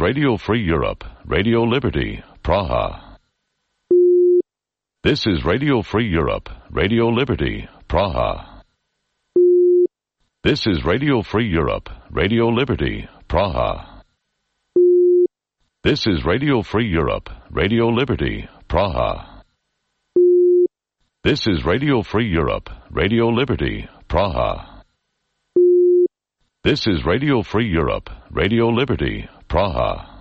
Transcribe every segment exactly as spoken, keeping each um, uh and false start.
Radio Free Europe, Radio Liberty, Praha. This is Radio Free Europe, Radio Liberty, Praha. This is Radio Free Europe, Radio Liberty, Praha. This is Radio Free Europe, Radio Liberty, Praha. This is Radio Free Europe, Radio Liberty, Praha. This is Radio Free Europe, Radio Liberty, Praha.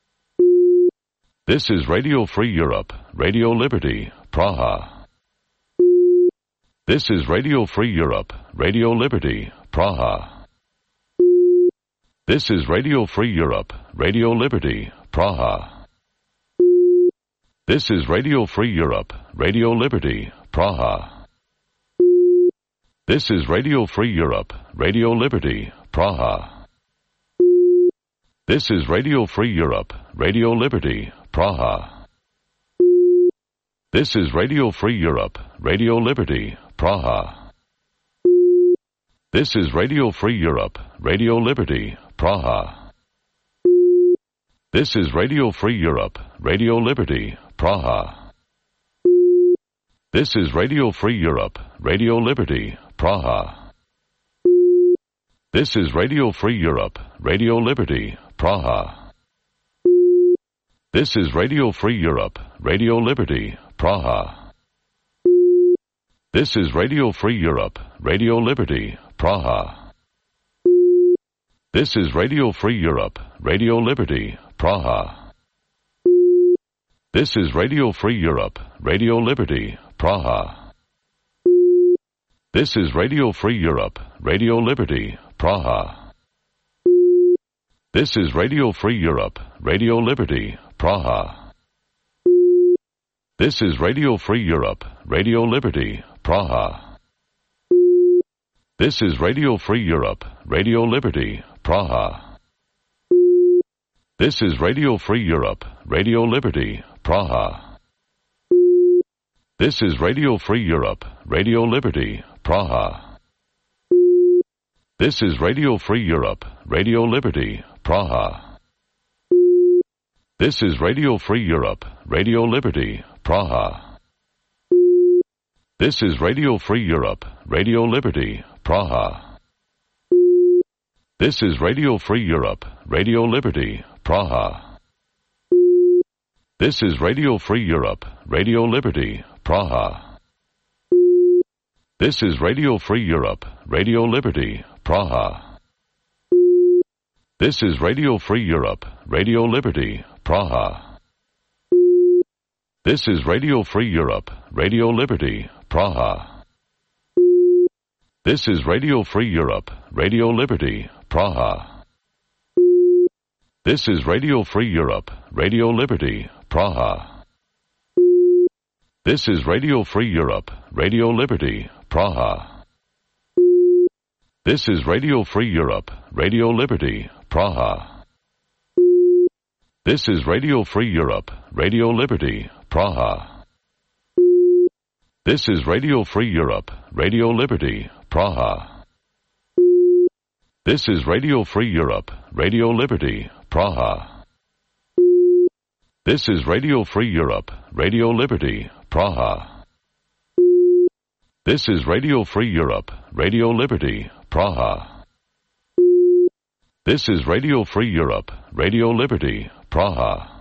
This is Radio Free Europe, Radio Liberty, Praha. This is Radio Free Europe, Radio Liberty, Praha. This is Radio Free Europe, Radio Liberty, Praha. This is Radio Free Europe, Radio Liberty, Praha. This is Radio Free Europe, Radio Liberty, Praha. This is Radio Free Europe, Radio Liberty, Praha. This is Radio Free Europe, Radio Liberty, Praha. This is Radio Free Europe, Radio Liberty, Praha. This is Radio Free Europe, Radio Liberty, Praha. This is Radio Free Europe, Radio Liberty, Praha. This is Radio Free Europe, Radio Liberty, Praha. This is Radio Free Europe, Radio Liberty, Praha. This is Radio Free Europe, Radio Liberty, Praha. This is Radio Free Europe, Radio Liberty, Praha. This is Radio Free Europe, Radio Liberty, Praha. This is Radio Free Europe, Radio Liberty, Praha. This is Radio Free Europe, Radio Liberty, Praha. This is Radio Free Europe, Radio Liberty, Praha. This is Radio Free Europe, Radio Liberty, Praha. This is Radio Free Europe, Radio Liberty, Praha. This is Radio Free Europe, Radio Liberty, Praha. This is Radio Free Europe, Radio Liberty, Praha. This is Radio Free Europe, Radio Liberty, Praha. This is Radio Free Europe, Radio Liberty, Praha. This is Radio Free Europe, Radio Liberty, Praha. This is Radio Free Europe, Radio Liberty, Praha. This is Radio Free Europe, Radio Liberty, Praha. This is Radio Free Europe, Radio Liberty, Praha. This is Radio Free Europe, Radio Liberty, Praha. This is Radio Free Europe, Radio Liberty, Praha. This is Radio Free Europe, Radio Liberty, Praha. This is Radio Free Europe, Radio Liberty, Praha. This is Radio Free Europe, Radio Liberty, Praha. This is Radio Free Europe, Radio Liberty, Praha. This is Radio Free Europe, Radio Liberty, Praha. This is Radio Free Europe, Radio Liberty, Praha. This is Radio Free Europe, Radio Liberty, Praha. This is Radio Free Europe, Radio Liberty, Praha. This is Radio Free Europe, Radio Liberty, Praha.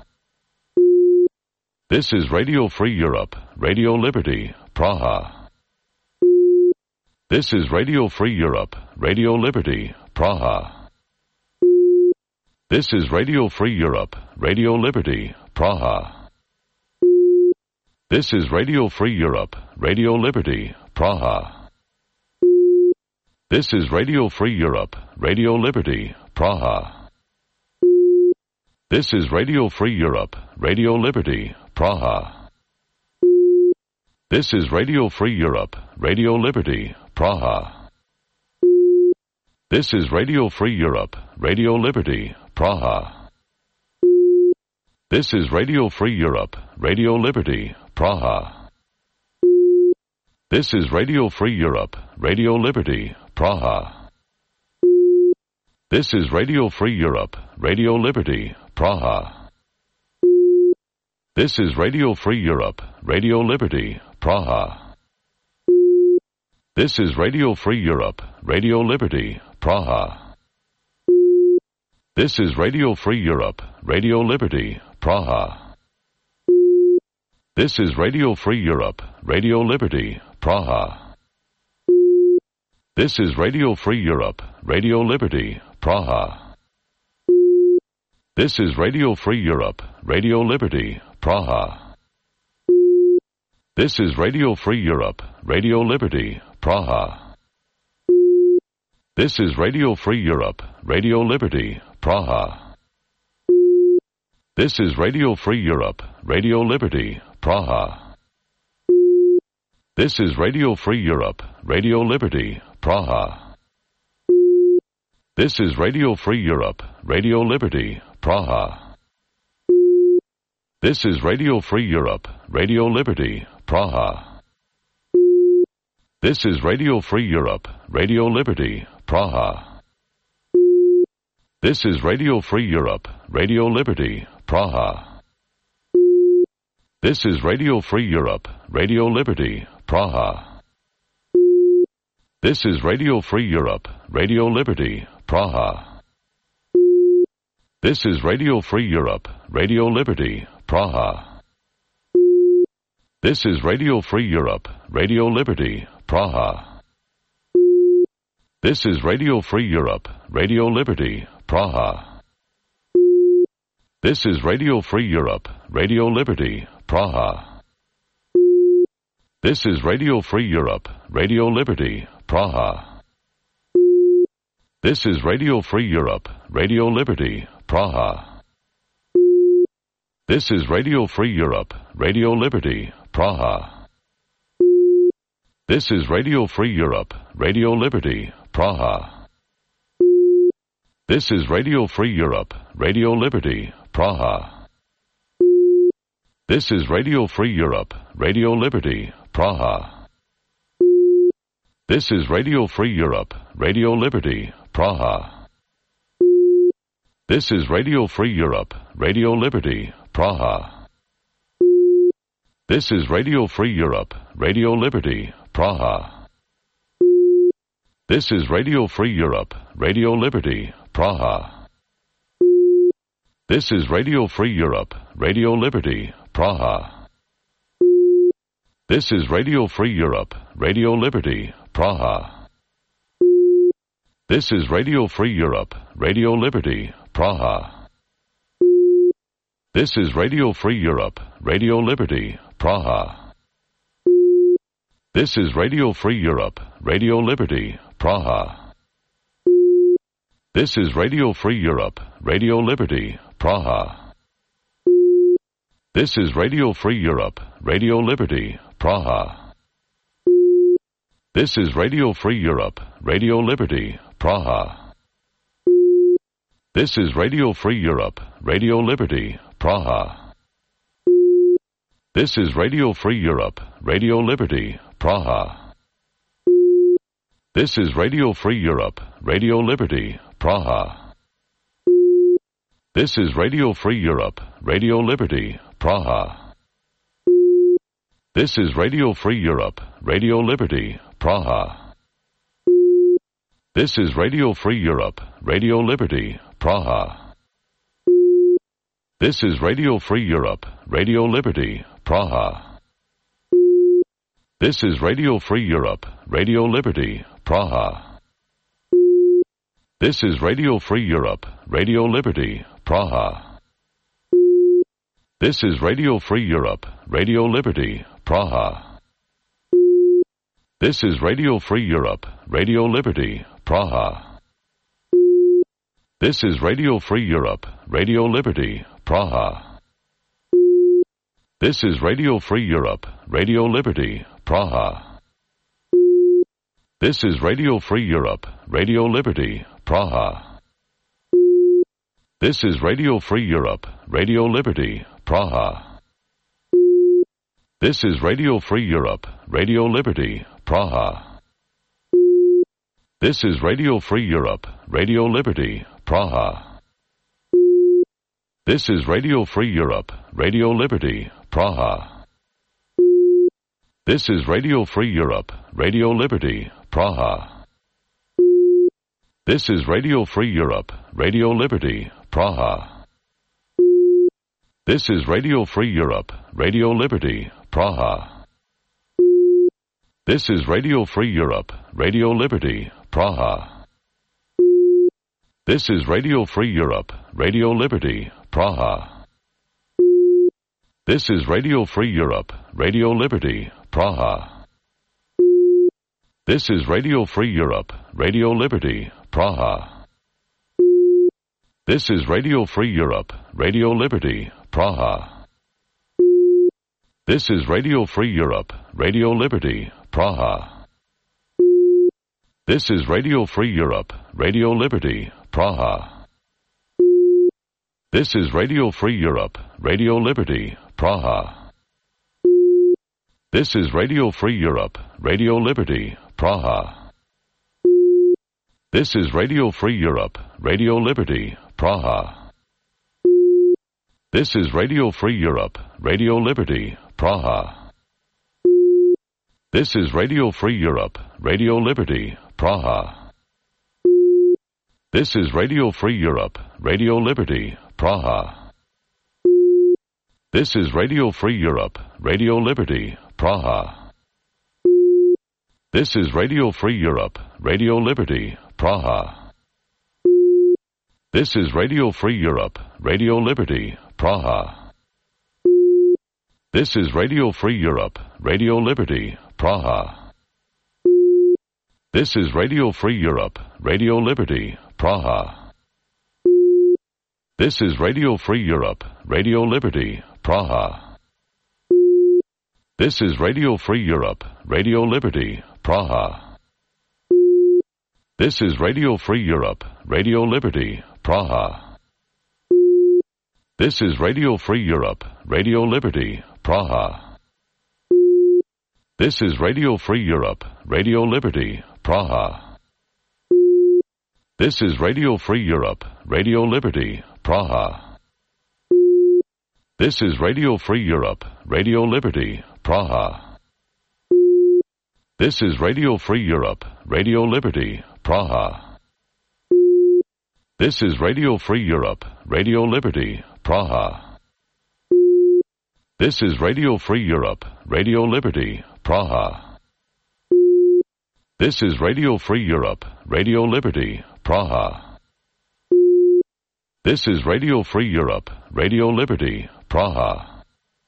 This is Radio Free Europe, Radio Liberty, Praha. This is Radio Free Europe, Radio Liberty, Praha. This is Radio Free Europe, Radio Liberty, Praha. This is Radio Free Europe, Radio Liberty, Praha. This is Radio Free Europe, Radio Liberty, Praha. This is Radio Free Europe, Radio Liberty, Praha. This is Radio Free Europe, Radio Liberty, Praha. This is Radio Free Europe, Radio Liberty, Praha. This is Radio Free Europe, Radio Liberty, Praha. This is Radio Free Europe, Radio Liberty, Praha. This is Radio Free Europe, Radio Liberty, Praha. This is Radio Free Europe, Radio Liberty, Praha. This is Radio Free Europe, Radio Liberty, Praha. This is Radio Free Europe, Radio Liberty, Praha. This is Radio Free Europe, Radio Liberty, Praha. This is Radio Free Europe, Radio Liberty, Praha. This is Radio Free Europe, Radio Liberty, Praha. This is Radio Free Europe, Radio Liberty, Praha. This is Radio Free Europe, Radio Liberty, Praha. This is Radio Free Europe, Radio Liberty, Praha. This is Radio Free Europe, Radio Liberty, Praha. This is Radio Free Europe, Radio Liberty, Praha. This is Radio Free Europe, Radio Liberty, Praha. This is Radio Free Europe, Radio Liberty, Praha. This is Radio Free Europe, Radio Liberty, Praha. This is Radio Free Europe, Radio Liberty, Praha. This is Radio Free Europe, Radio Liberty, Praha. This is Radio Free Europe, Radio Liberty, Praha. This is Radio Free Europe, Radio Liberty, Praha. This is Radio Free Europe, Radio Liberty, Praha. This is Radio Free Europe, Radio Liberty, Praha. This is Radio Free Europe, Radio Liberty, Praha. This is Radio Free Europe, Radio Liberty, Praha. This is Radio Free Europe, Radio Liberty, Praha. This is Radio Free Europe, Radio Liberty, Praha. This is Radio Free Europe, Radio Liberty, Praha. This is Radio Free Europe, Radio Liberty, Praha. This is Radio Free Europe, Radio Liberty, Praha. This is Radio Free Europe, Radio Liberty, Praha. This is Radio Free Europe, Radio Liberty, Praha. This is Radio Free Europe, Radio Liberty, Praha. This is Radio Free Europe, Radio Liberty, Praha. This is Radio Free Europe, Radio Liberty, Praha. This is Radio Free Europe, Radio Liberty, Praha. This is Radio Free Europe, Radio Liberty, Praha. This is Radio Free Europe, Radio Liberty, Praha. This is Radio Free Europe, Radio Liberty, Praha. This is Radio Free Europe, Radio Liberty, Praha. This is Radio Free Europe, Radio Liberty, Praha. This is Radio Free Europe, Radio Liberty, Praha. This is Radio Free Europe, Radio Liberty, Praha. This is Radio Free Europe, Radio Liberty, Praha. This is Radio Free Europe, Radio Liberty, Praha. This is Radio Free Europe, Radio Liberty, Praha. This is Radio Free Europe, Radio Liberty, Praha. This is Radio Free Europe, Radio Liberty, Praha. This is Radio Free Europe, Radio Liberty, Praha. This is Radio Free Europe, Radio Liberty, Praha. This is Radio Free Europe, Radio Liberty, Praha. This is Radio Free Europe, Radio Liberty, Praha. This is Radio Free Europe, Radio Liberty, Praha. This is Radio Free Europe, Radio Liberty, Praha. This is Radio Free Europe, Radio Liberty, Praha. This is Radio Free Europe, Radio Liberty, Praha. This is Radio Free Europe, Radio Liberty, Praha. This is Radio Free Europe, Radio Liberty, Praha. This is Radio Free Europe, Radio Liberty, Praha. This is Radio Free Europe, Radio Liberty, Praha. This is Radio Free Europe, Radio Liberty, Praha. This is Radio Free Europe, Radio Liberty, Praha. This is Radio Free Europe, Radio Liberty, Praha. This is Radio Free Europe, Radio Liberty, Praha. This is Radio Free Europe, Radio Liberty, Praha. This is Radio Free Europe, Radio Liberty, Praha. This is Radio Free Europe, Radio Liberty, Praha. This is Radio Free Europe, Radio Liberty, Praha. This is Radio Free Europe, Radio Liberty, Praha. This is Radio Free Europe, Radio Liberty, Praha. This is Radio Free Europe, Radio Liberty, Praha. This is Radio Free Europe, Radio Liberty, Praha. This is Radio Free Europe, Radio Liberty, Praha. This is Radio Free Europe, Radio Liberty, Praha. This is Radio Free Europe, Radio Liberty, Praha. This is Radio Free Europe, Radio Liberty, Praha. This is Radio Free Europe, Radio Liberty, Praha. This is Radio Free Europe, Radio Liberty, Praha. This is Radio Free Europe, Radio Liberty, Praha. This is Radio Free Europe, Radio Liberty, Praha. This is Radio Free Europe, Radio Liberty, Praha. This is Radio Free Europe, Radio Liberty, Praha. This is Radio Free Europe, Radio Liberty, Praha. This is Radio Free Europe, Radio Liberty, Praha. This is Radio Free Europe, Radio Liberty, Praha. This is Radio Free Europe, Radio Liberty, Praha. This is Radio Free Europe, Radio Liberty, Praha. This is Radio Free Europe, Radio Liberty, Praha. This is Radio Free Europe, Radio Liberty, Praha. This is Radio Free Europe, Radio Liberty, Praha. This is Radio Free Europe, Radio Liberty, Praha. This is Radio Free Europe, Radio Liberty, Praha.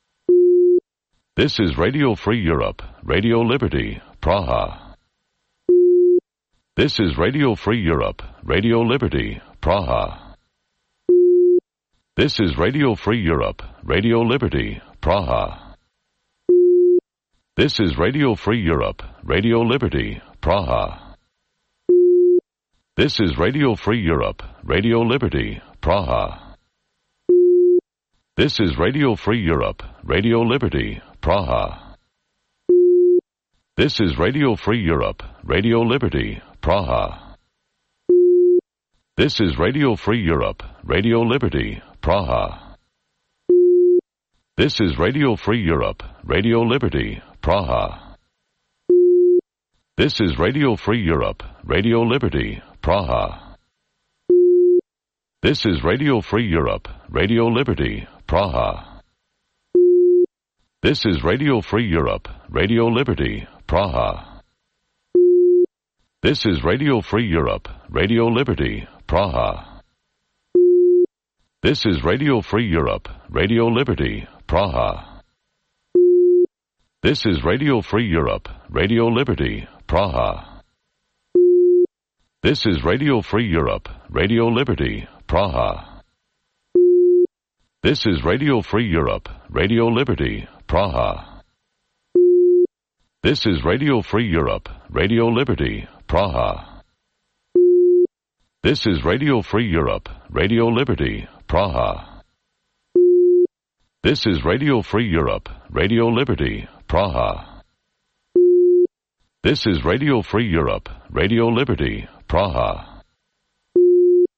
This is Radio Free Europe, Radio Liberty, Praha. This is Radio Free Europe, Radio Liberty, Praha. This is Radio Free Europe, Radio Liberty, Praha. This is Radio Free Europe, Radio Liberty, Praha. This is Radio Free Europe, Radio Liberty, Praha. This is Radio Free Europe, Radio Liberty, Praha. This is Radio Free Europe, Radio Liberty, Praha. This is Radio Free Europe, Radio Liberty, Praha. This is Radio Free Europe, Radio Liberty, Praha. This is Radio Free Europe, Radio Liberty, Praha. This is Radio Free Europe, Radio Liberty, Praha. This is Radio Free Europe, Radio Liberty, Praha. This is Radio Free Europe, Radio Liberty, Praha. This is Radio Free Europe, Radio Liberty, Praha. This is Radio Free Europe, Radio Liberty, Praha. This is Radio Free Europe, Radio Liberty, Praha. This is Radio Free Europe, Radio Liberty, Praha. This is Radio Free Europe, Radio Liberty, Praha. This is Radio Free Europe, Radio Liberty, Praha. This is Radio Free Europe, Radio Liberty, Praha. This is Radio Free Europe, Radio Liberty, Praha.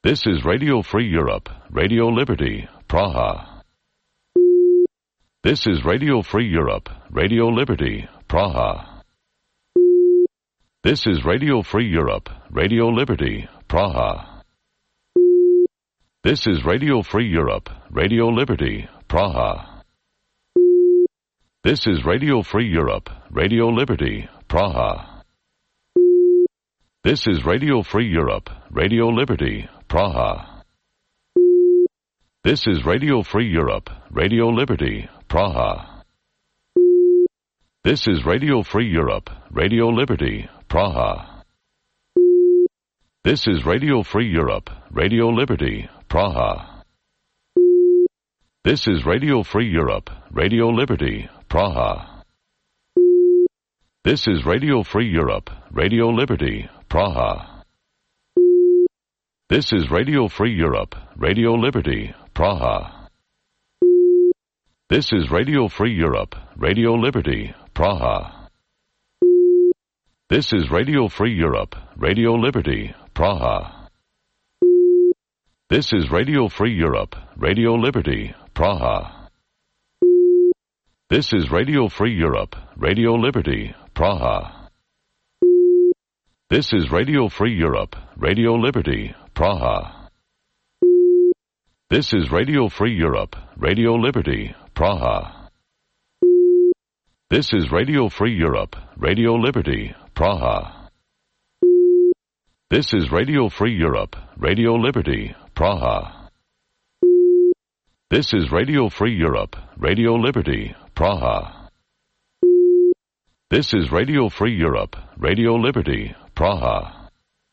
This is Radio Free Europe, Radio Liberty, Praha. This is Radio Free Europe, Radio Liberty, Praha. This is Radio Free Europe, Radio Liberty, Praha. This is Radio Free Europe, Radio Liberty, Praha. This is Radio Free Europe, Radio Liberty, Praha. This is Radio Free Europe, Radio Liberty, Praha. This is Radio Free Europe, Radio Liberty, Praha. This is Radio Free Europe, Radio Liberty, Praha. This is Radio Free Europe, Radio Liberty, Praha. This is Radio Free Europe, Radio Liberty, Praha. This is Radio Free Europe, Radio Liberty, Praha. This is Radio Free Europe, Radio Liberty, Praha. This is Radio Free Europe, Radio Liberty, Praha. This is Radio Free Europe, Radio Liberty, Praha. This is Radio Free Europe, Radio Liberty, Praha. This is Radio Free Europe, Radio Liberty, Praha. This is Radio Free Europe, Radio Liberty, Praha. This is Radio Free Europe, Radio Liberty, Praha. This is Radio Free Europe, Radio Liberty, Praha. This is Radio Free Europe, Radio Liberty, Praha. This is Radio Free Europe, Radio Liberty, Praha. This is Radio Free Europe, Radio Liberty, Praha.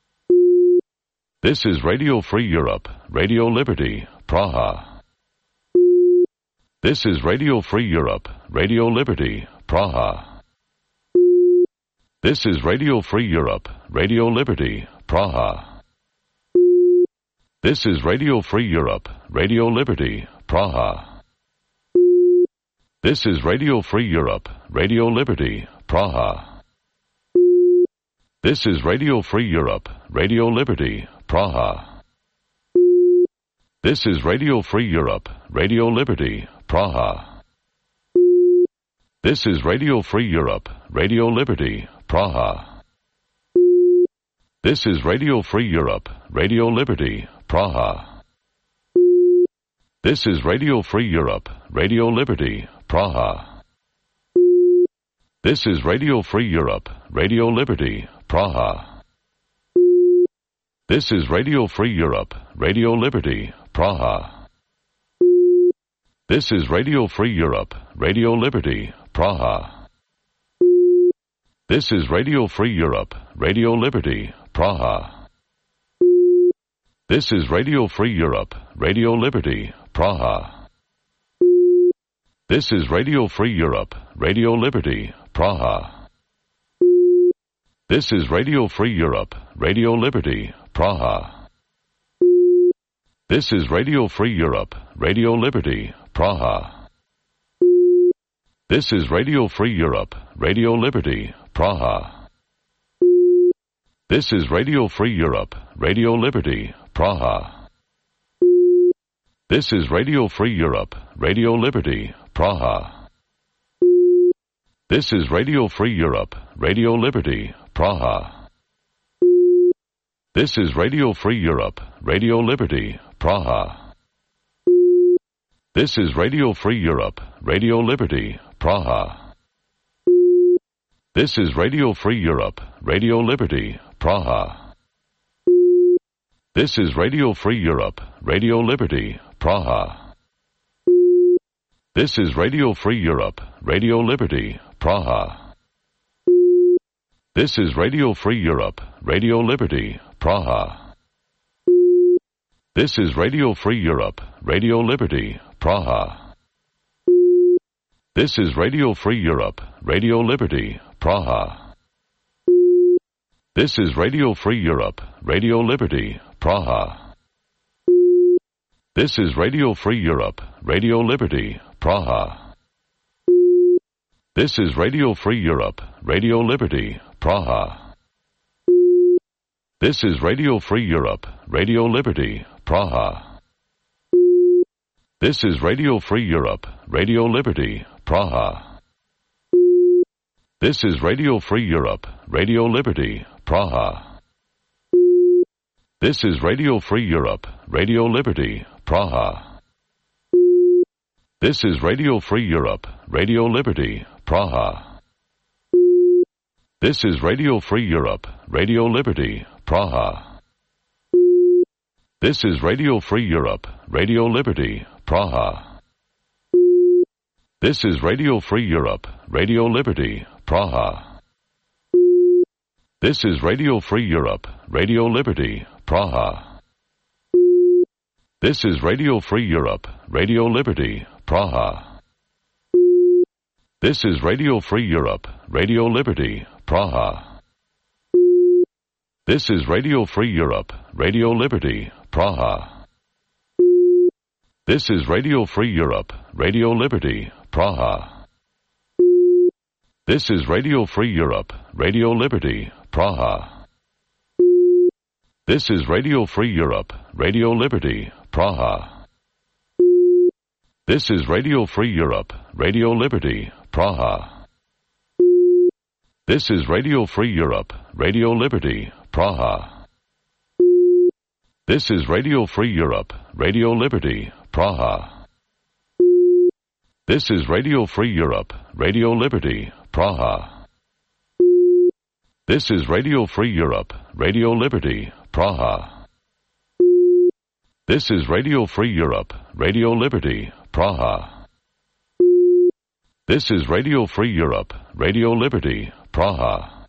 This is Radio Free Europe, Radio Liberty, Praha. This is Radio Free Europe, Radio Liberty, Praha. This is Radio Free Europe, Radio Liberty, Praha. This is Radio Free Europe, Radio Liberty, Praha. This is Radio Free Europe, Radio Liberty, Praha. This is Radio Free Europe, Radio Liberty, Praha. This is Radio Free Europe, Radio Liberty, Praha. This is Radio Free Europe, Radio Liberty, Praha. This is Radio Free Europe, Radio Liberty, Praha. This is Radio Free Europe, Radio Liberty, Praha. This is Radio Free Europe, Radio Liberty, Praha. This is Radio Free Europe, Radio Liberty, Praha. This is Radio Free Europe, Radio Liberty, Praha. This is Radio Free Europe, Radio Liberty, Praha. This is Radio Free Europe, Radio Liberty, Praha. This is Radio Free Europe, Radio Liberty, Praha. This is Radio Free Europe, Radio Liberty, Praha. This is Radio Free Europe, Radio Liberty, Praha. This is Radio Free Europe, Radio Liberty, Praha. This is Radio Free Europe, Radio Liberty, Praha. This is Radio Free Europe, Radio Liberty, Praha. This is Radio Free Europe, Radio Liberty, Praha. This is Radio Free Europe, Radio Liberty, Praha. This is Radio Free Europe, Radio Liberty, Praha. This is Radio Free Europe, Radio Liberty, Praha. This is Radio Free Europe, Radio Liberty, Praha. This is Radio Free Europe, Radio Liberty, Praha. This is Radio Free Europe, Radio Liberty, Praha. This is Radio Free Europe, Radio Liberty, Praha. This is Radio Free Europe, Radio Liberty, Praha. This is Radio Free Europe, Radio Liberty, Praha. This is Radio Free Europe, Radio Liberty, Praha. This is Radio Free Europe, Radio Liberty, Praha. This is Radio Free Europe, Radio Liberty, Praha. This is Radio Free Europe, Radio Liberty, Praha. This is Radio Free Europe, Radio Liberty, Praha. This is Radio Free Europe, Radio Liberty, Praha. This is Radio Free Europe, Radio Liberty, Praha. This is Radio Free Europe, Radio Liberty, Praha. This is Radio Free Europe, Radio Liberty, Praha. This is Radio Free Europe, Radio Liberty, Praha. This is Radio Free Europe, Radio Liberty, Praha. This is Radio Free Europe, Radio Liberty, Praha. This is Radio Free Europe, Radio Liberty, Praha. This is Radio Free Europe, Radio Liberty, Praha. This is Radio Free Europe, Radio Liberty, Praha. This is Radio Free Europe, Radio Liberty, Praha. This is Radio Free Europe, Radio Liberty, Praha. This is Radio Free Europe, Radio Liberty, Praha. This is Radio Free Europe, Radio Liberty, Praha. This is Radio Free Europe, Radio Liberty, Praha. This is Radio Free Europe, Radio Liberty, Praha. This is Radio Free Europe, Radio Liberty, Praha. This is Radio Free Europe, Radio Liberty, Praha. This is Radio Free Europe, Radio Liberty, Praha.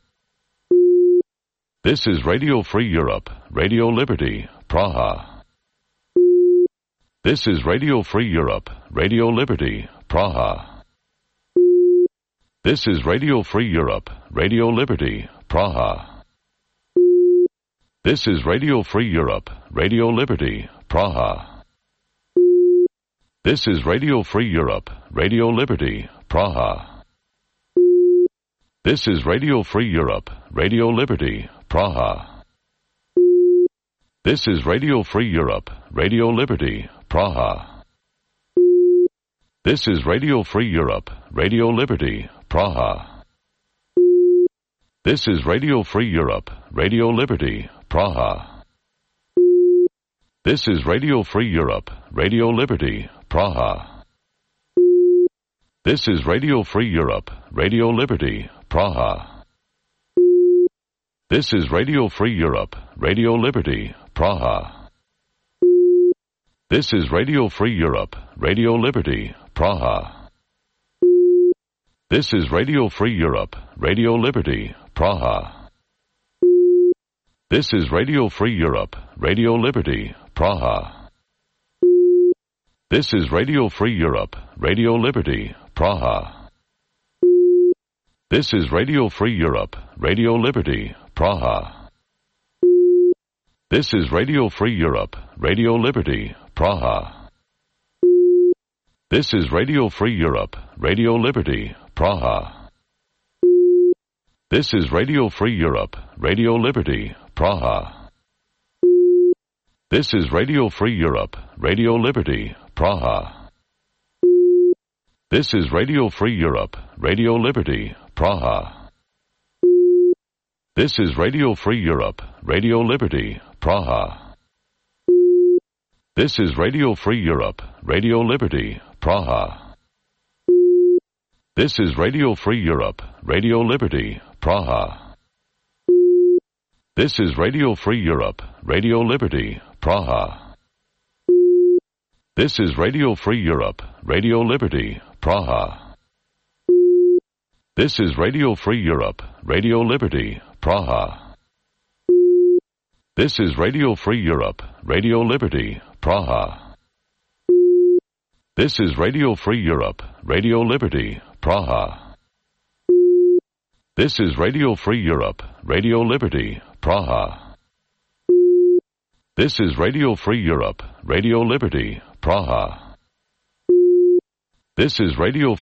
This is Radio Free Europe, Radio Liberty, Praha. This is Radio Free Europe, Radio Liberty, Praha. This is Radio Free Europe, Radio Liberty, Praha. This is Radio Free Europe, Radio Liberty, Praha. This is Radio Free Europe, Radio Liberty, Praha. This is Radio Free Europe, Radio Liberty, Praha. This is Radio Free Europe, Radio Liberty, Praha. This is Radio Free Europe, Radio Liberty, Praha. This is Radio Free Europe, Radio Liberty, Praha. This is Radio Free Europe, Radio Liberty, Praha. This is Radio Free Europe, Radio Liberty, Praha. This is Radio Free Europe, Radio Liberty, Praha. This is Radio Free Europe, Radio Liberty, Praha. This is Radio Free Europe, Radio Liberty, Praha. This is Radio Free Europe, Radio Liberty, Praha. This is Radio Free Europe, Radio Liberty, Praha. This is Radio Free Europe, Radio Liberty, Praha. This is Radio Free Europe, Radio Liberty, Praha. This is Radio Free Europe, Radio Liberty, Praha. This is Radio Free Europe, Radio Liberty, Praha. This is Radio Free Europe, Radio Liberty, Praha. This is Radio Free Europe, Radio Liberty, Praha. This is Radio Free Europe, Radio Liberty, Praha. This is Radio Free Europe, Radio Liberty, Praha. This is Radio Free Europe, Radio Liberty, Praha. This is Radio Free Europe, Radio Liberty, Praha. This is Radio Free Europe, Radio Liberty, Praha. This is Radio Free Europe, Radio Liberty, Praha. This is Radio Free Europe, Radio Liberty, Praha. This is Radio Free Europe, Radio Liberty, Praha. This is Radio Free Europe, Radio Liberty, Praha. This is Radio Free Europe, Radio Liberty, Praha. This is Radio